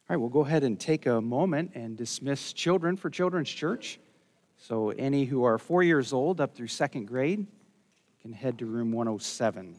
All right, we'll go ahead and take a moment and dismiss children for Children's Church. So any who are 4 years old up through second grade can head to room 107.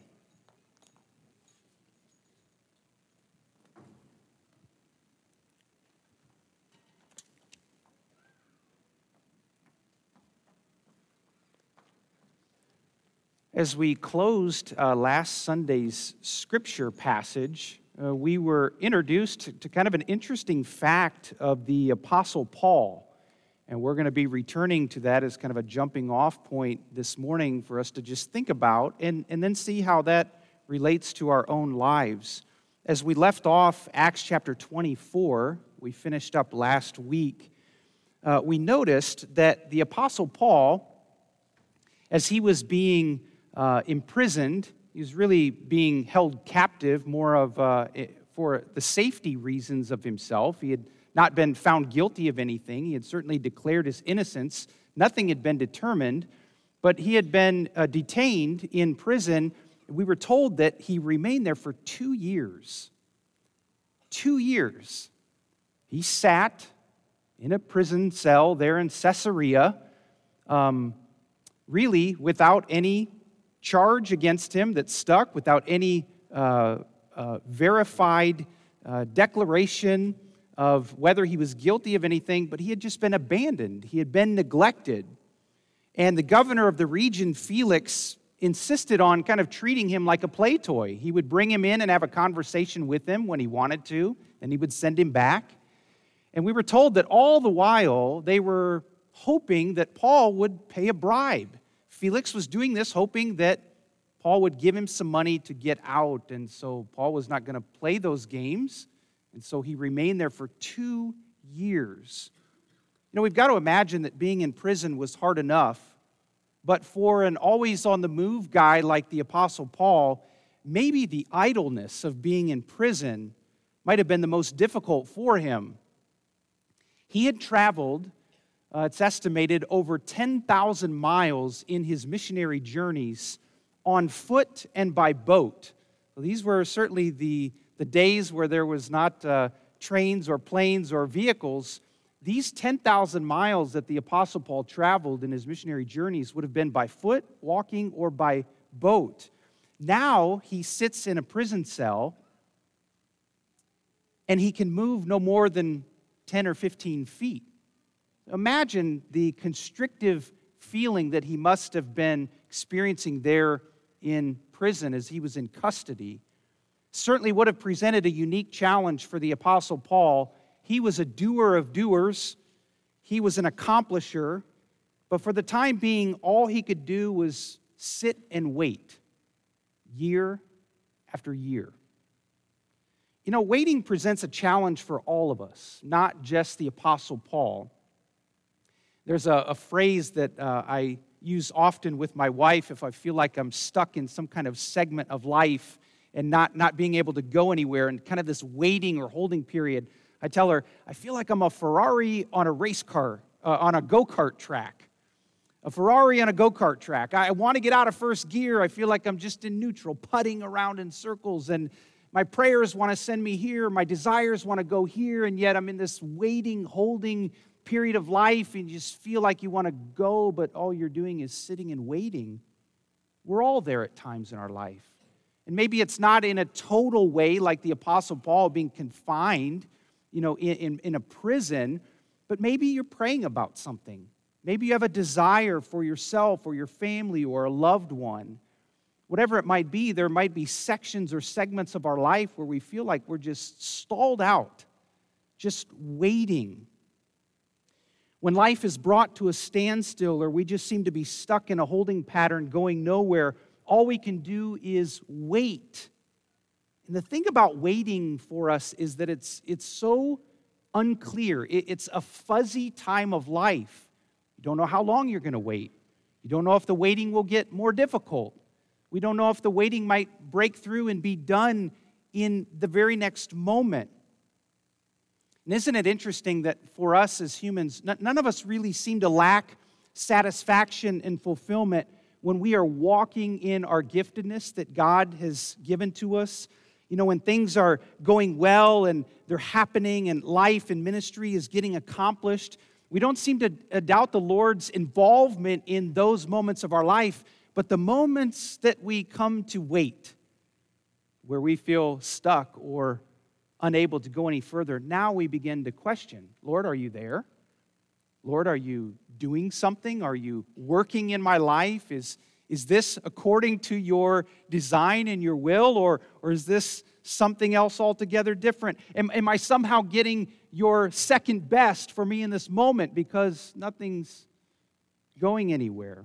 As we closed last Sunday's scripture passage, we were introduced to kind of an interesting fact of the Apostle Paul. And we're going to be returning to that as kind of a jumping off point this morning for us to just think about and then see how that relates to our own lives. As we left off Acts chapter 24, we finished up last week, we noticed that the Apostle Paul, as he was being imprisoned, he was really being held captive more of for the safety reasons of himself. He had not been found guilty of anything. He had certainly declared his innocence. Nothing had been determined, but he had been detained in prison. We were told that he remained there for 2 years. 2 years. He sat in a prison cell there in Caesarea, really without any charge against him that stuck, without any verified declaration of whether he was guilty of anything, but he had just been abandoned. He had been neglected. And the governor of the region, Felix, insisted on kind of treating him like a play toy. He would bring him in and have a conversation with him when he wanted to, and he would send him back. And we were told that all the while they were hoping that Paul would pay a bribe. Felix was doing this hoping that Paul would give him some money to get out, and so Paul was not going to play those games, and so he remained there for 2 years. You know, we've got to imagine that being in prison was hard enough, but for an always-on-the-move guy like the Apostle Paul, maybe the idleness of being in prison might have been the most difficult for him. He had traveled it's estimated over 10,000 miles in his missionary journeys on foot and by boat. Well, these were certainly the days where there was not trains or planes or vehicles. These 10,000 miles that the Apostle Paul traveled in his missionary journeys would have been by foot, walking, or by boat. Now he sits in a prison cell and he can move no more than 10 or 15 feet. Imagine the constrictive feeling that he must have been experiencing there in prison as he was in custody. Certainly would have presented a unique challenge for the Apostle Paul. He was a doer of doers. He was an accomplisher. But for the time being, all he could do was sit and wait, year after year. You know, waiting presents a challenge for all of us, not just the Apostle Paul. There's a phrase that I use often with my wife if I feel like I'm stuck in some kind of segment of life and not being able to go anywhere and kind of this waiting or holding period. I tell her, I feel like I'm a Ferrari on a race car, on a go-kart track. A Ferrari on a go-kart track. I want to get out of first gear. I feel like I'm just in neutral, putting around in circles, and my prayers want to send me here. My desires want to go here, and yet I'm in this waiting, holding period of life, and you just feel like you want to go, but all you're doing is sitting and waiting. We're all there at times in our life. And maybe it's not in a total way like the Apostle Paul being confined, in a prison, but maybe you're praying about something. Maybe you have a desire for yourself or your family or a loved one. Whatever it might be, there might be sections or segments of our life where we feel like we're just stalled out, just waiting. When life is brought to a standstill or we just seem to be stuck in a holding pattern going nowhere, all we can do is wait. And the thing about waiting for us is that it's so unclear. It's a fuzzy time of life. You don't know how long you're going to wait. You don't know if the waiting will get more difficult. We don't know if the waiting might break through and be done in the very next moment. And isn't it interesting that for us as humans, none of us really seem to lack satisfaction and fulfillment when we are walking in our giftedness that God has given to us. When things are going well and they're happening and life and ministry is getting accomplished, we don't seem to doubt the Lord's involvement in those moments of our life, but the moments that we come to wait, where we feel stuck or unable to go any further, now we begin to question, Lord, are you there? Lord, are you doing something? Are you working in my life? Is this according to your design and your will, or is this something else altogether different? Am I somehow getting your second best for me in this moment because nothing's going anywhere?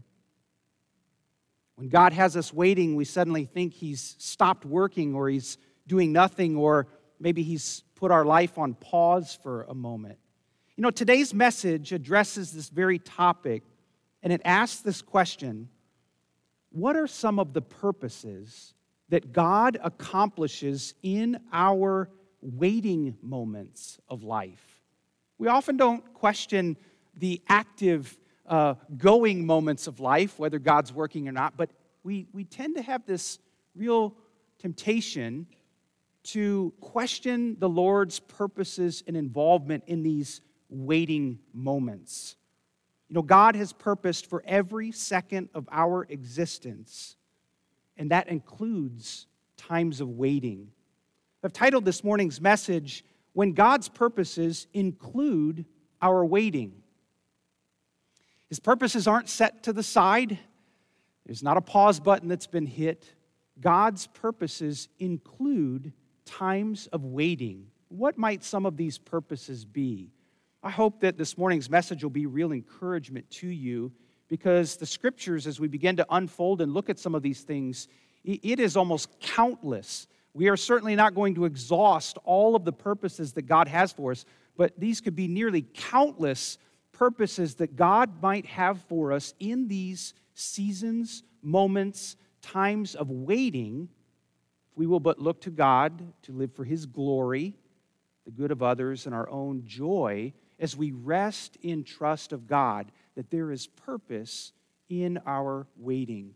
When God has us waiting, we suddenly think He's stopped working, or He's doing nothing, or maybe He's put our life on pause for a moment. Today's message addresses this very topic, and it asks this question: what are some of the purposes that God accomplishes in our waiting moments of life? We often don't question the active going moments of life, whether God's working or not, but we tend to have this real temptation to question the Lord's purposes and involvement in these waiting moments. God has purposed for every second of our existence, and that includes times of waiting. I've titled this morning's message, When God's Purposes Include Our Waiting. His purposes aren't set to the side. There's not a pause button that's been hit. God's purposes include times of waiting. What might some of these purposes be? I hope that this morning's message will be real encouragement to you, because the Scriptures, as we begin to unfold and look at some of these things, it is almost countless. We are certainly not going to exhaust all of the purposes that God has for us, but these could be nearly countless purposes that God might have for us in these seasons, moments, times of waiting, if we will but look to God to live for His glory, the good of others, and our own joy, as we rest in trust of God that there is purpose in our waiting.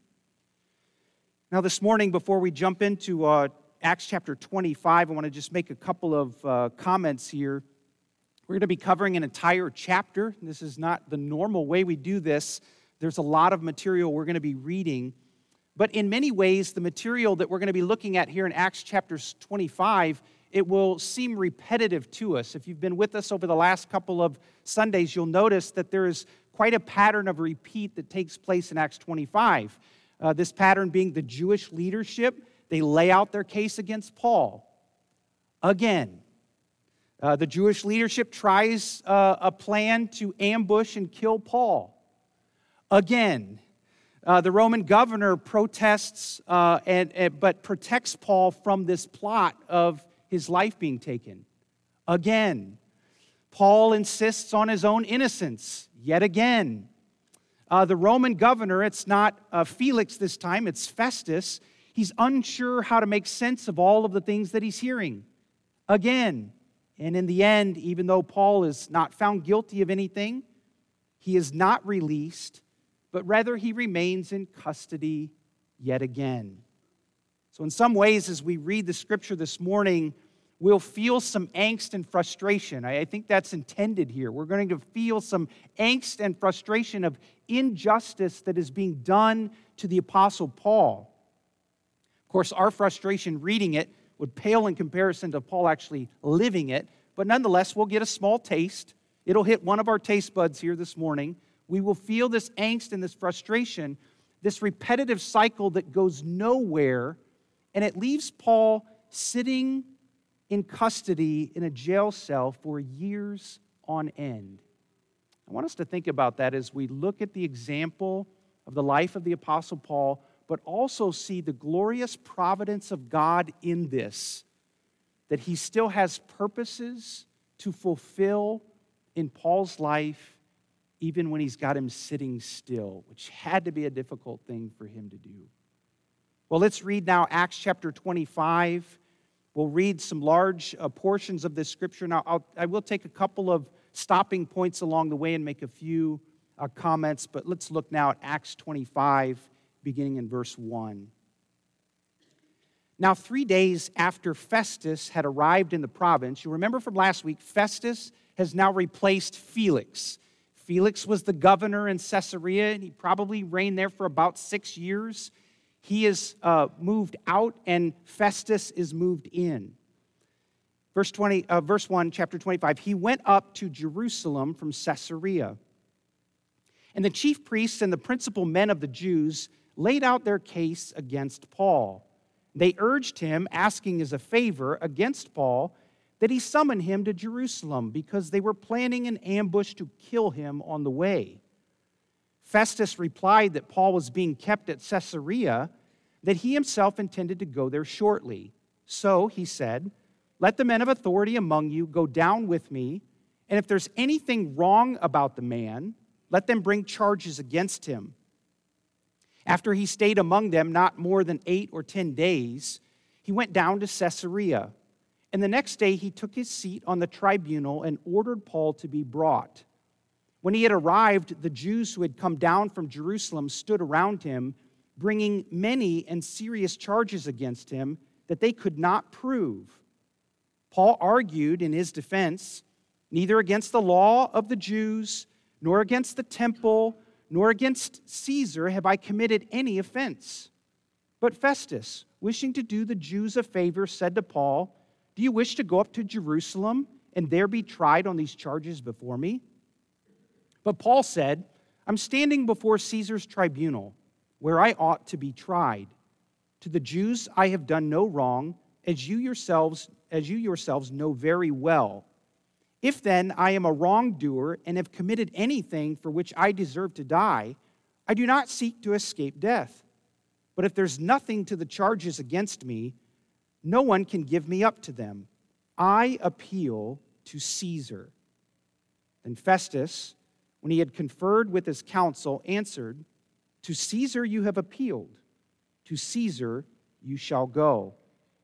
Now this morning, before we jump into Acts chapter 25, I want to just make a couple of comments here. We're going to be covering an entire chapter. This is not the normal way we do this. There's a lot of material we're going to be reading. But in many ways, the material that we're going to be looking at here in Acts chapter 25, it will seem repetitive to us. If you've been with us over the last couple of Sundays, you'll notice that there is quite a pattern of repeat that takes place in Acts 25. This pattern being the Jewish leadership. They lay out their case against Paul. Again, the Jewish leadership tries a plan to ambush and kill Paul. Again, the Roman governor protests but protects Paul from this plot of his life being taken. Again, Paul insists on his own innocence. Yet again, the Roman governor, it's not Felix this time, it's Festus. He's unsure how to make sense of all of the things that he's hearing. Again, and in the end, even though Paul is not found guilty of anything, he is not released, but rather he remains in custody yet again. So in some ways, as we read the Scripture this morning, we'll feel some angst and frustration. I think that's intended here. We're going to feel some angst and frustration of injustice that is being done to the Apostle Paul. Of course, our frustration reading it would pale in comparison to Paul actually living it, but nonetheless, we'll get a small taste. It'll hit one of our taste buds here this morning. We will feel this angst and this frustration, this repetitive cycle that goes nowhere, and it leaves Paul sitting in custody in a jail cell for years on end. I want us to think about that as we look at the example of the life of the Apostle Paul, but also see the glorious providence of God in this, that He still has purposes to fulfill in Paul's life, even when he's got him sitting still, which had to be a difficult thing for him to do. Well, let's read now Acts chapter 25. We'll read some large portions of this scripture. Now, I will take a couple of stopping points along the way and make a few comments, but let's look now at Acts 25, beginning in verse 1. Now, 3 days after Festus had arrived in the province, you remember from last week, Festus has now replaced Felix. Felix was the governor in Caesarea, and he probably reigned there for about 6 years. He is moved out, and Festus is moved in. Verse 1, chapter 25, he went up to Jerusalem from Caesarea. And the chief priests and the principal men of the Jews laid out their case against Paul. They urged him, asking as a favor against Paul, that he summon him to Jerusalem, because they were planning an ambush to kill him on the way. Festus replied that Paul was being kept at Caesarea, that he himself intended to go there shortly. So, he said, let the men of authority among you go down with me, and if there's anything wrong about the man, let them bring charges against him. After he stayed among them not more than 8 or 10 days, he went down to Caesarea. And the next day he took his seat on the tribunal and ordered Paul to be brought. When he had arrived, the Jews who had come down from Jerusalem stood around him, bringing many and serious charges against him that they could not prove. Paul argued in his defense, neither against the law of the Jews, nor against the temple, nor against Caesar have I committed any offense. But Festus, wishing to do the Jews a favor, said to Paul, do you wish to go up to Jerusalem and there be tried on these charges before me? But Paul said, I'm standing before Caesar's tribunal, where I ought to be tried. To the Jews I have done no wrong, as you yourselves know very well. If then I am a wrongdoer and have committed anything for which I deserve to die, I do not seek to escape death. But if there's nothing to the charges against me, no one can give me up to them. I appeal to Caesar. Then Festus, when he had conferred with his council, answered, to Caesar you have appealed, to Caesar you shall go.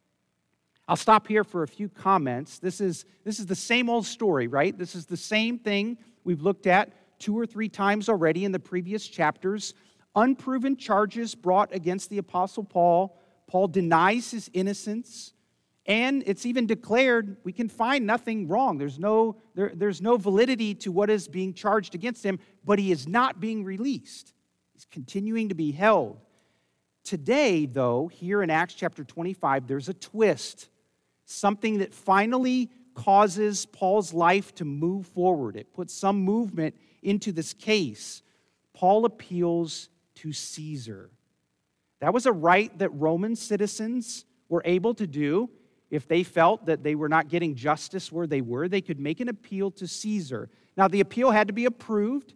I'll stop here for a few comments. This is the same old story, right? This is the same thing we've looked at 2 or 3 times already in the previous chapters. Unproven charges brought against the Apostle Paul. Paul denies his innocence, and it's even declared we can find nothing wrong. There's no validity to what is being charged against him, but he is not being released. He's continuing to be held. Today, though, here in Acts chapter 25, there's a twist. Something that finally causes Paul's life to move forward. It puts some movement into this case. Paul appeals to Caesar. That was a right that Roman citizens were able to do. If they felt that they were not getting justice where they were, they could make an appeal to Caesar. Now, the appeal had to be approved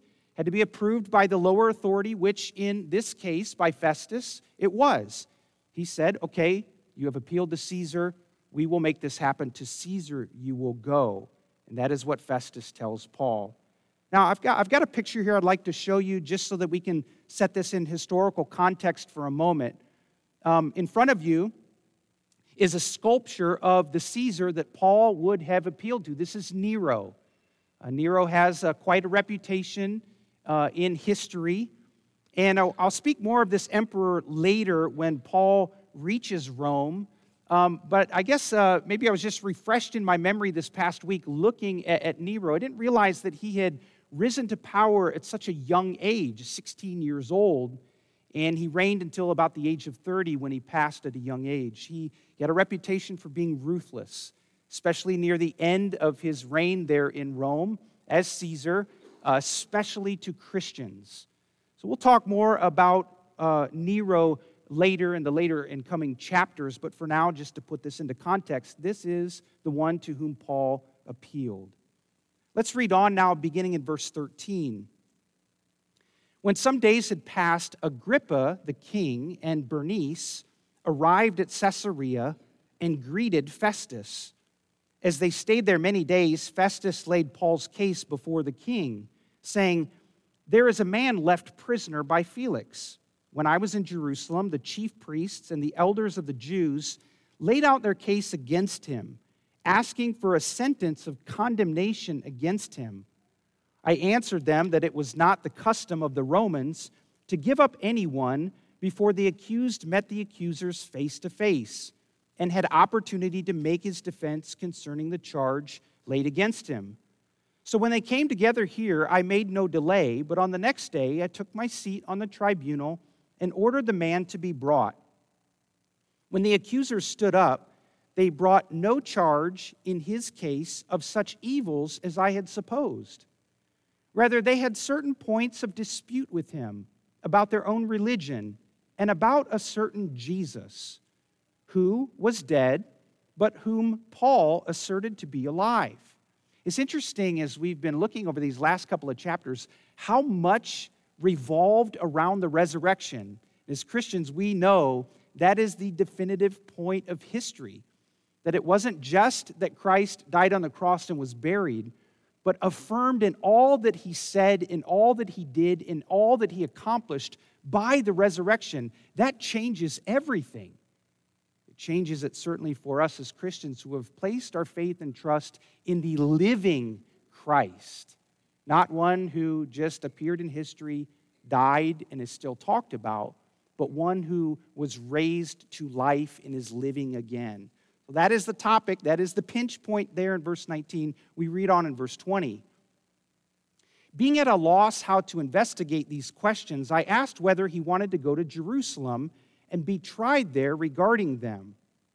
by the lower authority, which in this case, by Festus, it was. He said, okay, you have appealed to Caesar. We will make this happen. To Caesar you will go. And that is what Festus tells Paul. Now, I've got a picture here I'd like to show you just so that we can set this in historical context for a moment. In front of you is a sculpture of the Caesar that Paul would have appealed to. This is Nero. Nero has quite a reputation in history. And I'll speak more of this emperor later when Paul reaches Rome. But I guess maybe I was just refreshed in my memory this past week looking at Nero. I didn't realize that he had risen to power at such a young age, 16 years old, and he reigned until about the age of 30 when he passed at a young age. He had a reputation for being ruthless, especially near the end of his reign there in Rome as Caesar, especially to Christians. So we'll talk more about Nero later in the later and coming chapters, but for now, just to put this into context, this is the one to whom Paul appealed. Let's read on now, beginning in verse 13. When some days had passed, Agrippa the king and Bernice arrived at Caesarea and greeted Festus. As they stayed there many days, Festus laid Paul's case before the king, saying, "There is a man left prisoner by Felix. When I was in Jerusalem, the chief priests and the elders of the Jews laid out their case against him, asking for a sentence of condemnation against him. I answered them that it was not the custom of the Romans to give up anyone before the accused met the accusers face to face. and had opportunity to make his defense concerning the charge laid against him. So when they came together here, I made no delay, but on the next day I took my seat on the tribunal and ordered the man to be brought. When the accusers stood up, they brought no charge in his case of such evils as I had supposed. Rather, they had certain points of dispute with him about their own religion and about a certain Jesus, who was dead, but whom Paul asserted to be alive. It's interesting, as we've been looking over these last couple of chapters, how much revolved around the resurrection. As Christians, we know that is the definitive point of history, that it wasn't just that Christ died on the cross and was buried, but affirmed in all that he said, in all that he did, in all that he accomplished by the resurrection. That changes everything. It changes it certainly for us as Christians who have placed our faith and trust in the living Christ, not one who just appeared in history, died, and is still talked about, but one who was raised to life and is living again. So that is the topic, that is the pinch point there in verse 19. We read on in verse 20. Being at a loss how to investigate these questions, I asked whether he wanted to go to Jerusalem and be tried there regarding them.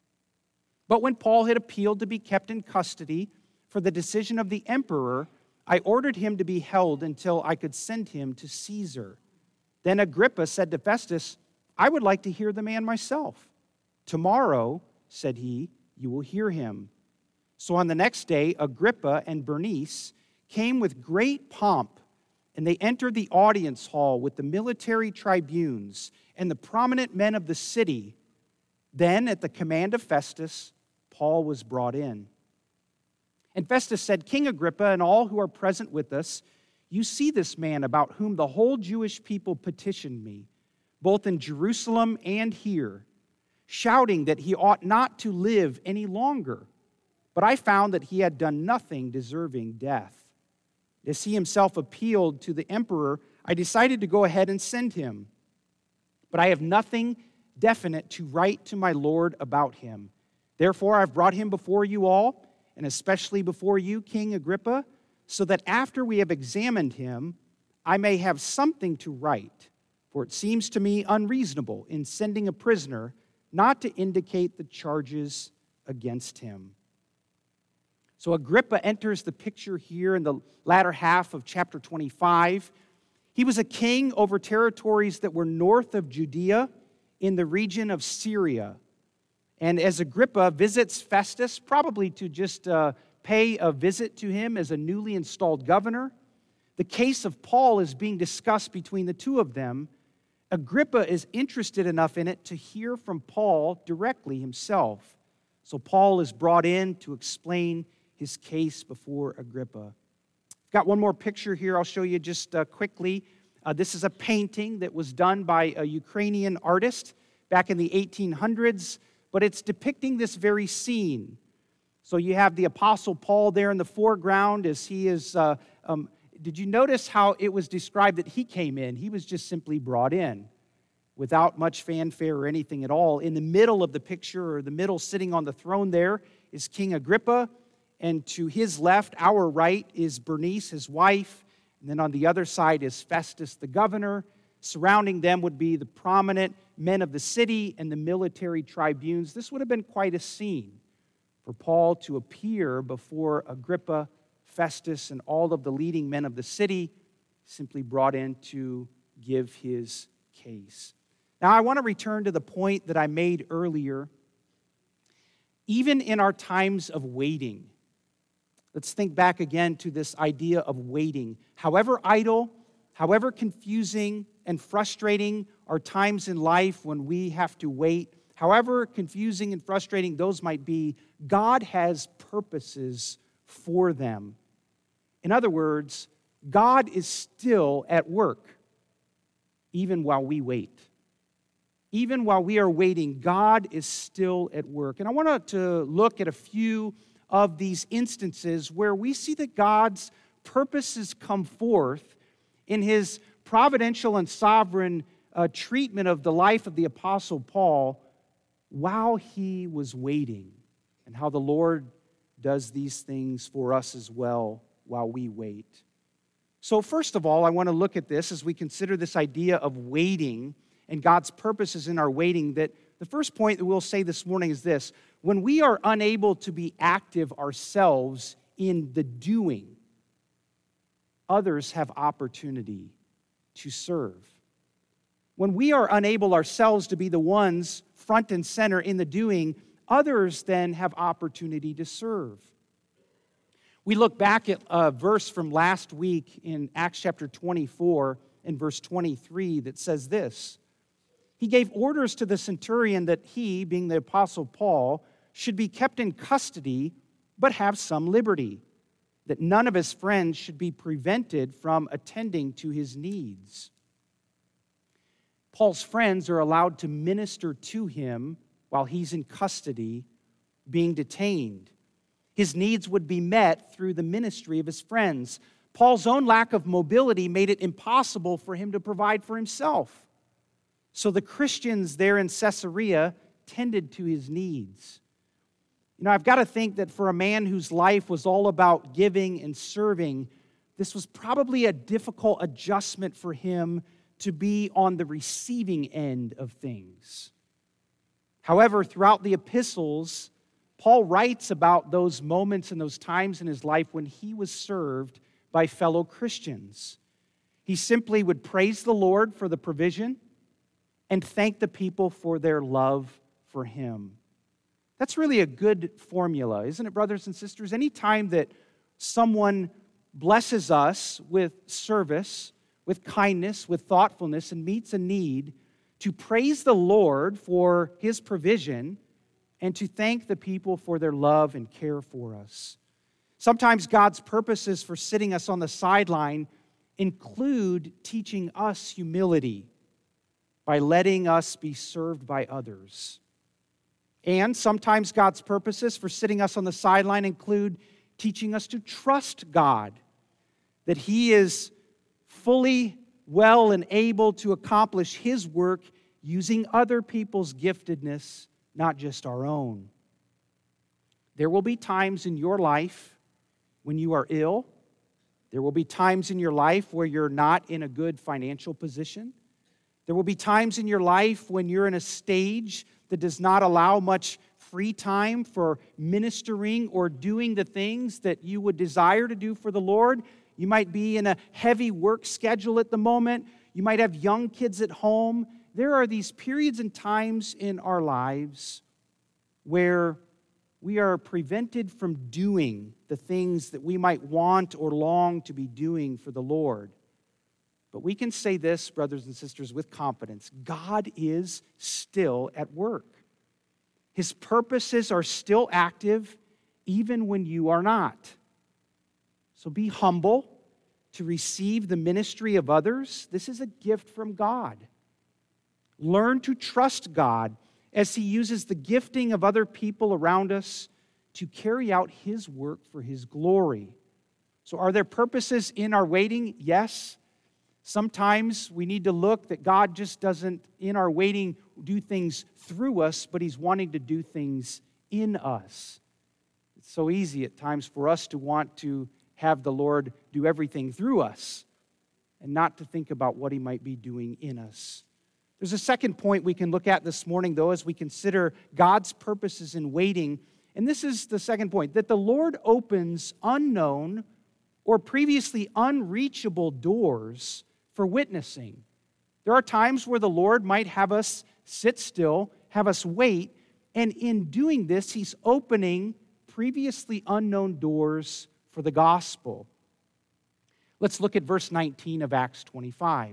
But when Paul had appealed to be kept in custody for the decision of the emperor, I ordered him to be held until I could send him to Caesar. Then Agrippa said to Festus, I would like to hear the man myself. Tomorrow, said he, you will hear him. So on the next day, Agrippa and Bernice came with great pomp, and they entered the audience hall with the military tribunes and the prominent men of the city. Then, at the command of Festus, Paul was brought in. And Festus said, King Agrippa and all who are present with us, you see this man about whom the whole Jewish people petitioned me, both in Jerusalem and here, shouting that he ought not to live any longer. But I found that he had done nothing deserving death. As he himself appealed to the emperor, I decided to go ahead and send him. But I have nothing definite to write to my Lord about him. Therefore, I've brought him before you all, and especially before you, King Agrippa, so that after we have examined him, I may have something to write. For it seems to me unreasonable in sending a prisoner not to indicate the charges against him. So Agrippa enters the picture here in the latter half of chapter 25. He was a king over territories that were north of Judea in the region of Syria. And as Agrippa visits Festus, probably to just pay a visit to him as a newly installed governor, the case of Paul is being discussed between the two of them. Agrippa is interested enough in it to hear from Paul directly himself. So Paul is brought in to explain his case before Agrippa. I've got one more picture here I'll show you just quickly. This is a painting that was done by a Ukrainian artist back in the 1800s, but it's depicting this very scene. So you have the Apostle Paul there in the foreground as he is... Did you notice how it was described that he came in? He was just simply brought in without much fanfare or anything at all. In the middle of the picture, or the middle sitting on the throne there, is King Agrippa. And to his left, our right, is Bernice, his wife. And then on the other side is Festus, the governor. Surrounding them would be the prominent men of the city and the military tribunes. This would have been quite a scene for Paul to appear before Agrippa, Festus, and all of the leading men of the city, simply brought in to give his case. Now, I want to return to the point that I made earlier. Even in our times of waiting, let's think back again to this idea of waiting. However idle, however confusing and frustrating are times in life when we have to wait, however confusing and frustrating those might be, God has purposes for them. In other words, God is still at work, even while we wait. Even while we are waiting, God is still at work. And I want to look at a few of these instances where we see that God's purposes come forth in his providential and sovereign treatment of the life of the Apostle Paul while he was waiting, and how the Lord does these things for us as well while we wait. So first of all, I want to look at this as we consider this idea of waiting and God's purposes in our waiting, that the first point that we'll say this morning is this: when we are unable to be active ourselves in the doing, others have opportunity to serve. When we are unable ourselves to be the ones front and center in the doing, others then have opportunity to serve. We look back at a verse from last week in Acts chapter 24 and verse 23 that says this: he gave orders to the centurion that he, being the apostle Paul, should be kept in custody but have some liberty, that none of his friends should be prevented from attending to his needs. Paul's friends are allowed to minister to him while he's in custody, being detained. His needs would be met through the ministry of his friends. Paul's own lack of mobility made it impossible for him to provide for himself. So the Christians there in Caesarea tended to his needs. You know, I've got to think that for a man whose life was all about giving and serving, this was probably a difficult adjustment for him to be on the receiving end of things. However, throughout the epistles, Paul writes about those moments and those times in his life when he was served by fellow Christians. He simply would praise the Lord for the provision and thank the people for their love for him. That's really a good formula, isn't it, brothers and sisters? Anytime that someone blesses us with service, with kindness, with thoughtfulness, and meets a need, to praise the Lord for his provision and to thank the people for their love and care for us. Sometimes God's purposes for sitting us on the sideline include teaching us humility by letting us be served by others. And sometimes God's purposes for sitting us on the sideline include teaching us to trust God, that he is fully well and able to accomplish his work using other people's giftedness, not just our own. There will be times in your life when you are ill. There will be times in your life where you're not in a good financial position. There will be times in your life when you're in a stage that does not allow much free time for ministering or doing the things that you would desire to do for the Lord. You might be in a heavy work schedule at the moment. You might have young kids at home. There are these periods and times in our lives where we are prevented from doing the things that we might want or long to be doing for the Lord. But we can say this, brothers and sisters, with confidence: God is still at work. His purposes are still active even when you are not. So be humble to receive the ministry of others. This is a gift from God. Learn to trust God as he uses the gifting of other people around us to carry out his work for his glory. So are there purposes in our waiting? Yes. Sometimes we need to look that God just doesn't, in our waiting, do things through us, but he's wanting to do things in us. It's so easy at times for us to want to have the Lord do everything through us and not to think about what he might be doing in us. There's a second point we can look at this morning, though, as we consider God's purposes in waiting. And this is the second point, that the Lord opens unknown or previously unreachable doors for witnessing. There are times where the Lord might have us sit still, have us wait, and in doing this, he's opening previously unknown doors for the gospel. Let's look at verse 19 of Acts 25.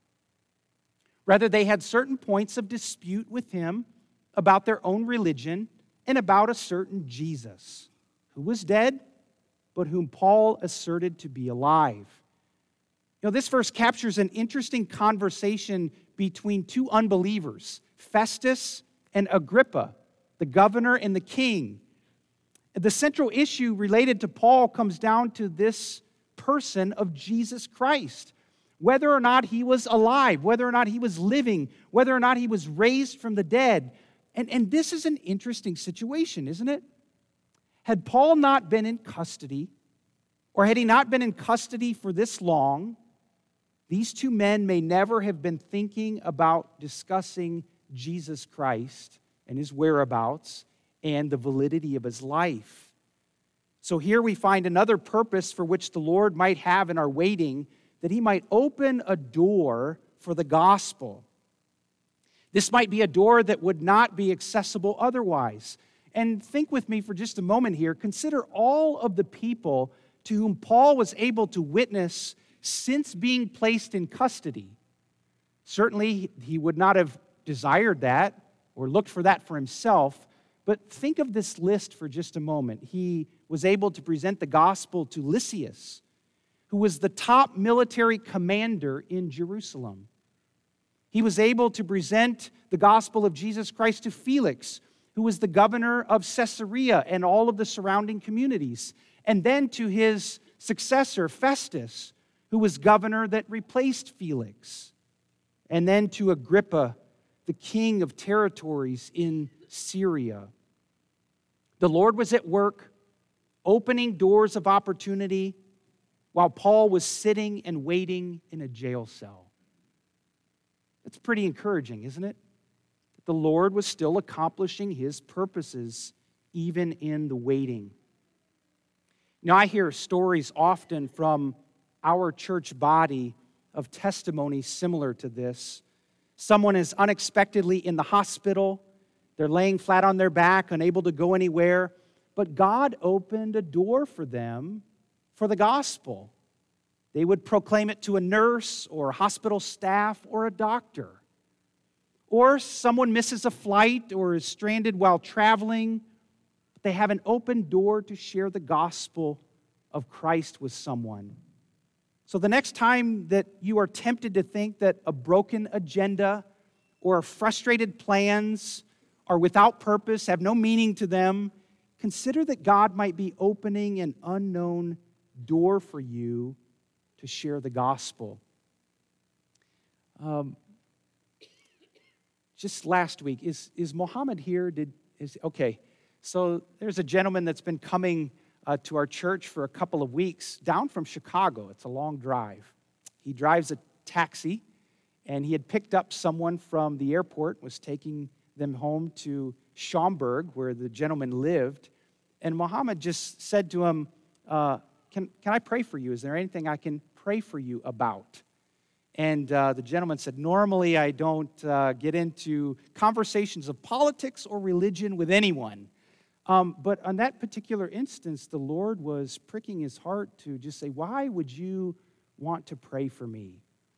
Rather, they had certain points of dispute with him about their own religion and about a certain Jesus, who was dead, but whom Paul asserted to be alive. You know, this verse captures an interesting conversation between two unbelievers, Festus and Agrippa, the governor and the king. The central issue related to Paul comes down to this person of Jesus Christ. Whether or not he was alive, whether or not he was living, whether or not he was raised from the dead, And this is an interesting situation, isn't it? Had Paul not been in custody, or had he not been in custody for this long, these two men may never have been thinking about discussing Jesus Christ and his whereabouts and the validity of his life. So here we find another purpose for which the Lord might have in our waiting, that he might open a door for the gospel. This might be a door that would not be accessible otherwise. And think with me for just a moment here. Consider all of the people to whom Paul was able to witness since being placed in custody. Certainly, he would not have desired that or looked for that for himself, but think of this list for just a moment. He was able to present the gospel to Lysias, who was the top military commander in Jerusalem. He was able to present the gospel of Jesus Christ to Felix, who was the governor of Caesarea and all of the surrounding communities, and then to his successor, Festus, who was governor that replaced Felix, and then to Agrippa, the king of territories in Syria. The Lord was at work, opening doors of opportunity, while Paul was sitting and waiting in a jail cell. It's pretty encouraging, isn't it? The Lord was still accomplishing his purposes even in the waiting. Now, I hear stories often from our church body of testimonies similar to this. Someone is unexpectedly in the hospital. They're laying flat on their back, unable to go anywhere. But God opened a door for them for the gospel. They would proclaim it to a nurse or hospital staff or a doctor. Or someone misses a flight or is stranded while traveling. But they have an open door to share the gospel of Christ with someone. So the next time that you are tempted to think that a broken agenda or frustrated plans are without purpose, have no meaning to them, consider that God might be opening an unknown door for you to share the gospel. Just last week, is Mohammed here? Okay, so there's a gentleman that's been coming to our church for a couple of weeks down from Chicago. It's a long drive. He drives a taxi, and he had picked up someone from the airport, was taking them home to Schaumburg, where the gentleman lived. And Mohammed just said to him, can I pray for you? Is there anything I can pray for you about? And the gentleman said, normally I don't get into conversations of politics or religion with anyone. But on that particular instance, the Lord was pricking his heart to just say, why would you want to pray for me?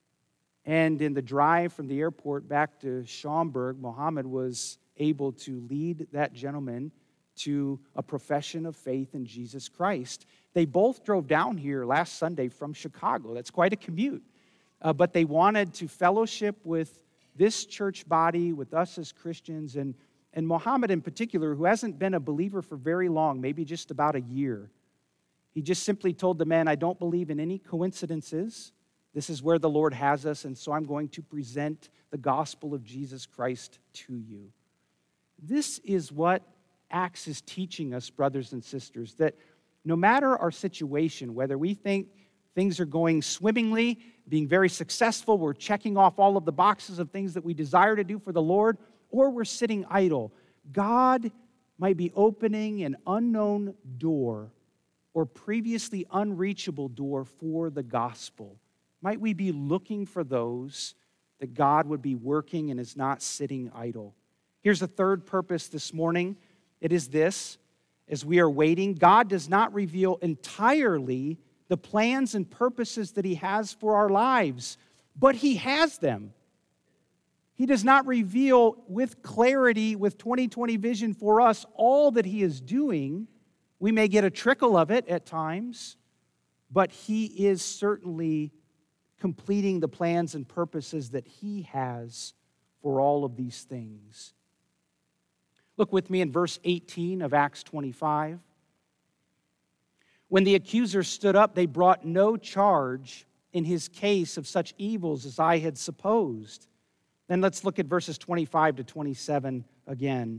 And in the drive from the airport back to Schaumburg, Mohammed was able to lead that gentleman to a profession of faith in Jesus Christ. They both drove down here last Sunday from Chicago. That's quite a commute. But they wanted to fellowship with this church body, with us as Christians, and Mohammed in particular, who hasn't been a believer for very long, maybe just about a year. He just simply told the man, I don't believe in any coincidences. This is where the Lord has us, and so I'm going to present the gospel of Jesus Christ to you. This is what Acts is teaching us, brothers and sisters, that no matter our situation, whether we think things are going swimmingly, being very successful, we're checking off all of the boxes of things that we desire to do for the Lord, or we're sitting idle, God might be opening an unknown door or previously unreachable door for the gospel. Might we be looking for those that God would be working and is not sitting idle? Here's a third purpose this morning. It is this: as we are waiting, God does not reveal entirely the plans and purposes that He has for our lives, but He has them. He does not reveal with clarity, with 20/20 vision for us, all that He is doing. We may get a trickle of it at times, but He is certainly completing the plans and purposes that He has for all of these things. Look with me in verse 18 of Acts 25. When the accusers stood up, they brought no charge in his case of such evils as I had supposed. Then let's look at verses 25 to 27 again.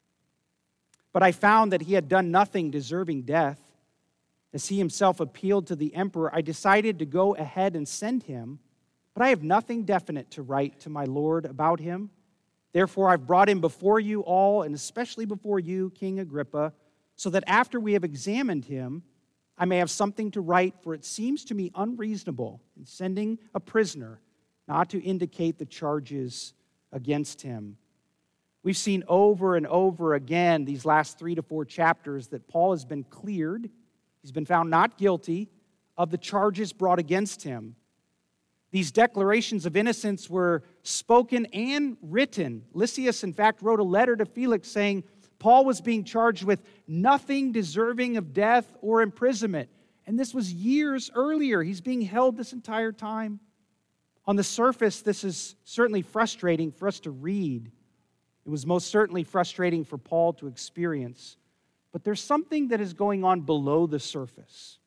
But I found that he had done nothing deserving death. As he himself appealed to the emperor, I decided to go ahead and send him, but I have nothing definite to write to my lord about him. Therefore, I've brought him before you all, and especially before you, King Agrippa, so that after we have examined him, I may have something to write, for it seems to me unreasonable in sending a prisoner not to indicate the charges against him. We've seen over and over again these last 3 to 4 chapters that Paul has been cleared. He's been found not guilty of the charges brought against him. These declarations of innocence were spoken and written. Lysias, in fact, wrote a letter to Felix saying Paul was being charged with nothing deserving of death or imprisonment. And this was years earlier. He's being held this entire time. On the surface, this is certainly frustrating for us to read. It was most certainly frustrating for Paul to experience. But there's something that is going on below the surface.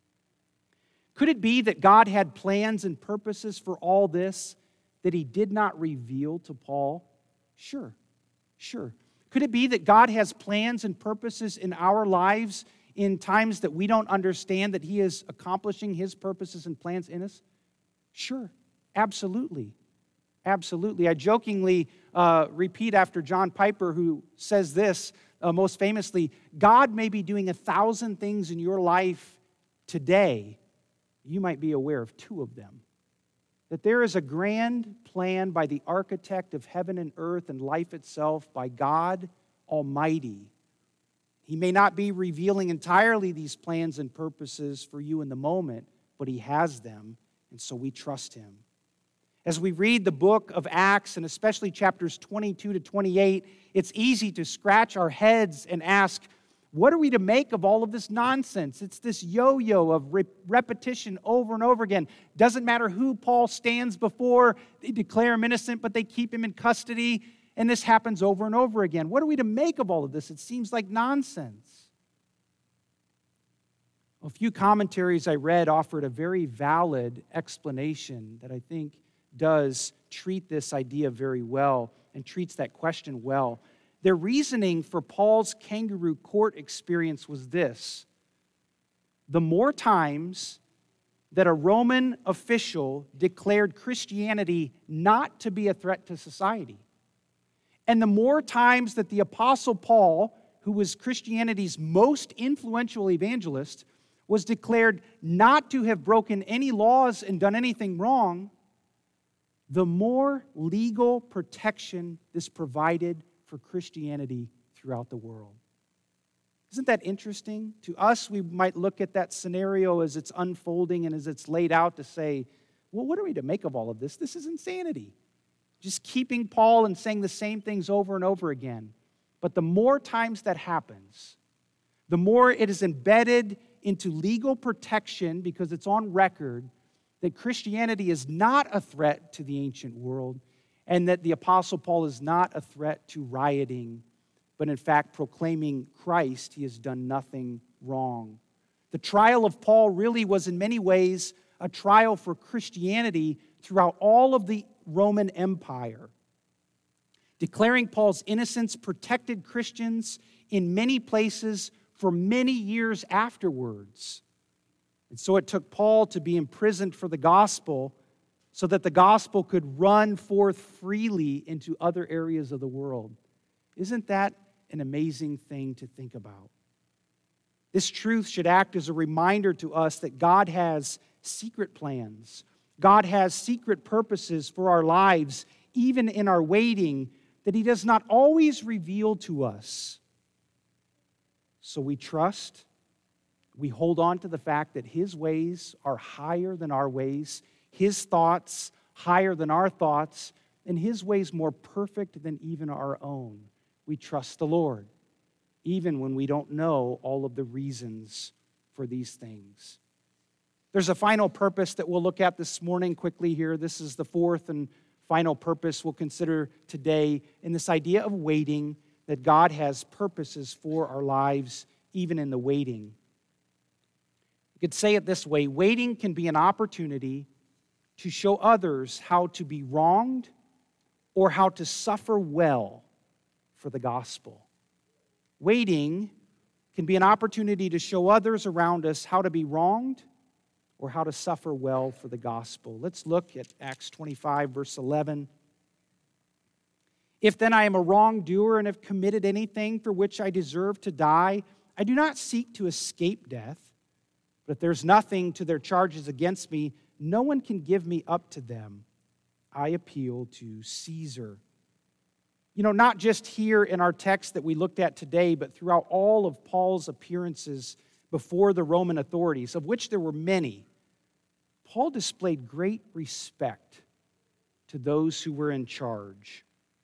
Could it be that God had plans and purposes for all this that he did not reveal to Paul? Sure. Could it be that God has plans and purposes in our lives in times that we don't understand that he is accomplishing his purposes and plans in us? Sure, absolutely. I jokingly repeat after John Piper, who says this most famously, God may be doing 1,000 things in your life today. You might be aware of 2 of them. That there is a grand plan by the architect of heaven and earth and life itself, by God Almighty. He may not be revealing entirely these plans and purposes for you in the moment, but he has them, and so we trust him. As we read the book of Acts, and especially chapters 22 to 28, it's easy to scratch our heads and ask, what are we to make of all of this nonsense? It's this yo-yo of repetition over and over again. Doesn't matter who Paul stands before, they declare him innocent, but they keep him in custody, and this happens over and over again. What are we to make of all of this? It seems like nonsense. A few commentaries I read offered a very valid explanation that I think does treat this idea very well and treats that question well. Their reasoning for Paul's kangaroo court experience was this: the more times that a Roman official declared Christianity not to be a threat to society, and the more times that the Apostle Paul, who was Christianity's most influential evangelist, was declared not to have broken any laws and done anything wrong, the more legal protection this provided for Christianity throughout the world. Isn't that interesting? To us, we might look at that scenario as it's unfolding and as it's laid out to say, well, what are we to make of all of this? This is insanity. Just keeping Paul and saying the same things over and over again. But the more times that happens, the more it is embedded into legal protection, because it's on record that Christianity is not a threat to the ancient world, and that the Apostle Paul is not a threat to rioting, but in fact proclaiming Christ, he has done nothing wrong. The trial of Paul really was in many ways a trial for Christianity throughout all of the Roman Empire. Declaring Paul's innocence protected Christians in many places for many years afterwards. And so it took Paul to be imprisoned for the gospel so that the gospel could run forth freely into other areas of the world. Isn't that an amazing thing to think about? This truth should act as a reminder to us that God has secret plans. God has secret purposes for our lives, even in our waiting, that he does not always reveal to us. So we trust, we hold on to the fact that his ways are higher than our ways, his thoughts higher than our thoughts, and his ways more perfect than even our own. We trust the Lord, even when we don't know all of the reasons for these things. There's a final purpose that we'll look at this morning quickly here. This is the fourth and final purpose we'll consider today in this idea of waiting, that God has purposes for our lives, even in the waiting. You could say it this way: waiting can be an opportunity to show others how to be wronged or how to suffer well for the gospel. Waiting can be an opportunity to show others around us how to be wronged or how to suffer well for the gospel. Let's look at Acts 25, verse 11. If then I am a wrongdoer and have committed anything for which I deserve to die, I do not seek to escape death. But if there's nothing to their charges against me, no one can give me up to them. I appeal to Caesar. You know, not just here in our text that we looked at today, but throughout all of Paul's appearances before the Roman authorities, of which there were many, Paul displayed great respect to those who were in charge.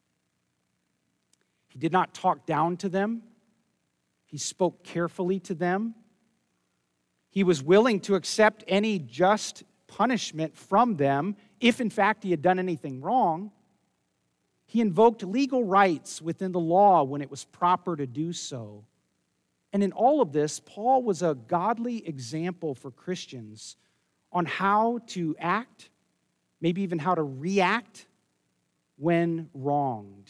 He did not talk down to them. He spoke carefully to them. He was willing to accept any just punishment from them if, in fact, he had done anything wrong. He invoked legal rights within the law when it was proper to do so. And in all of this, Paul was a godly example for Christians on how to act, maybe even how to react when wronged.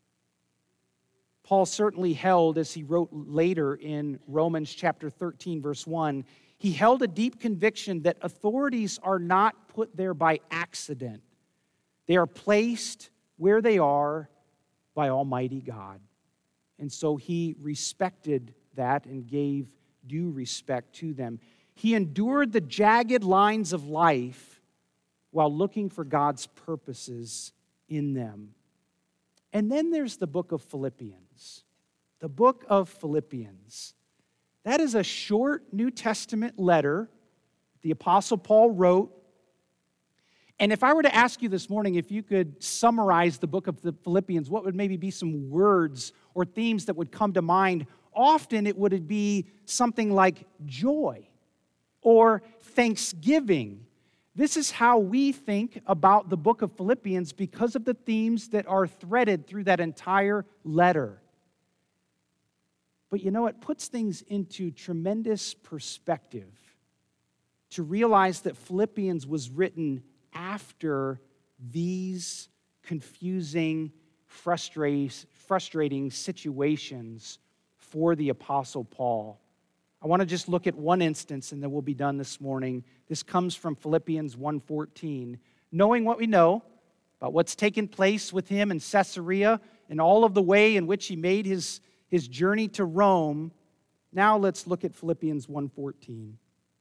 Paul certainly held, as he wrote later in Romans chapter 13, verse 1, he held a deep conviction that authorities are not put there by accident. They are placed where they are by Almighty God. And so he respected that and gave due respect to them. He endured the jagged lines of life while looking for God's purposes in them. And then there's the book of Philippians. The book of Philippians. That is a short New Testament letter the Apostle Paul wrote. And if I were to ask you this morning if you could summarize the book of the Philippians, what would maybe be some words or themes that would come to mind? Often it would be something like joy or thanksgiving. This is how we think about the book of Philippians because of the themes that are threaded through that entire letter. But you know, it puts things into tremendous perspective to realize that Philippians was written after these confusing, frustrating situations for the Apostle Paul. I want to just look at one instance and then we'll be done this morning. This comes from Philippians 1:14. Knowing what we know about what's taken place with him in Caesarea and all of the way in which he made his journey to Rome, now let's look at Philippians 1:14.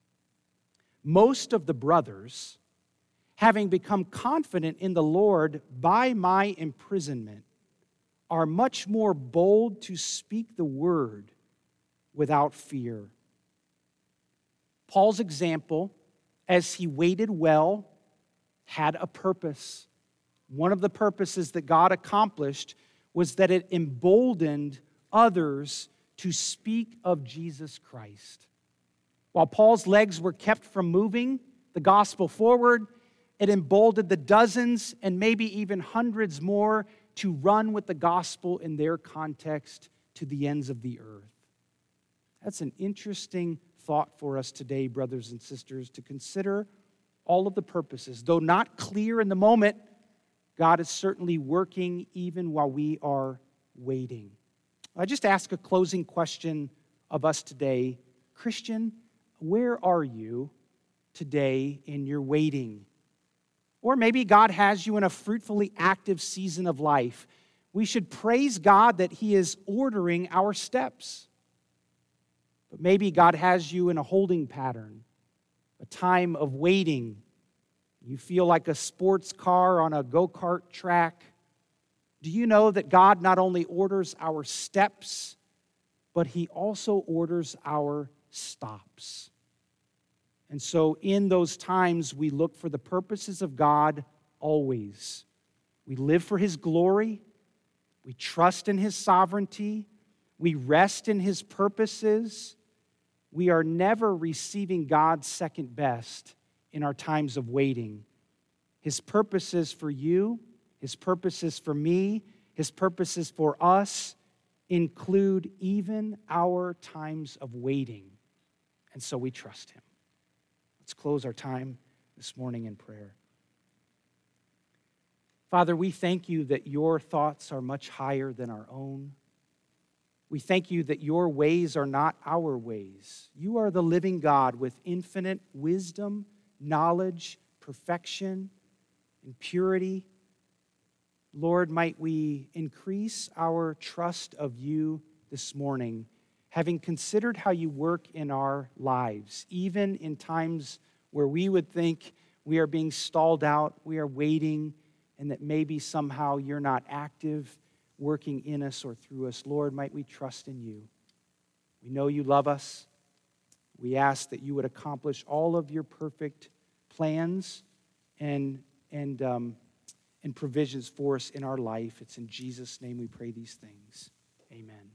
Most of the brothers, having become confident in the Lord by my imprisonment, are much more bold to speak the word without fear. Paul's example, as he waited well, had a purpose. One of the purposes that God accomplished was that it emboldened others to speak of Jesus Christ. While Paul's legs were kept from moving the gospel forward, it emboldened the dozens and maybe even hundreds more to run with the gospel in their context to the ends of the earth. That's an interesting thought for us today, brothers and sisters, to consider all of the purposes. Though not clear in the moment, God is certainly working even while we are waiting. I just ask a closing question of us today. Christian, where are you today in your waiting? Or maybe God has you in a fruitfully active season of life. We should praise God that He is ordering our steps. But maybe God has you in a holding pattern, a time of waiting. You feel like a sports car on a go-kart track. Do you know that God not only orders our steps, but He also orders our stops? And so in those times, we look for the purposes of God always. We live for His glory. We trust in His sovereignty. We rest in His purposes. We are never receiving God's second best in our times of waiting. His purposes for you, His purposes for me, His purposes for us include even our times of waiting. And so we trust Him. Let's close our time this morning in prayer. Father, we thank you that your thoughts are much higher than our own. We thank you that your ways are not our ways. You are the living God with infinite wisdom, knowledge, perfection, and purity. Lord, might we increase our trust of you this morning, having considered how you work in our lives, even in times where we would think we are being stalled out, we are waiting, and that maybe somehow you're not active, working in us or through us. Lord, might we trust in you. We know you love us. We ask that you would accomplish all of your perfect plans and provisions for us in our life. It's in Jesus' name we pray these things. Amen.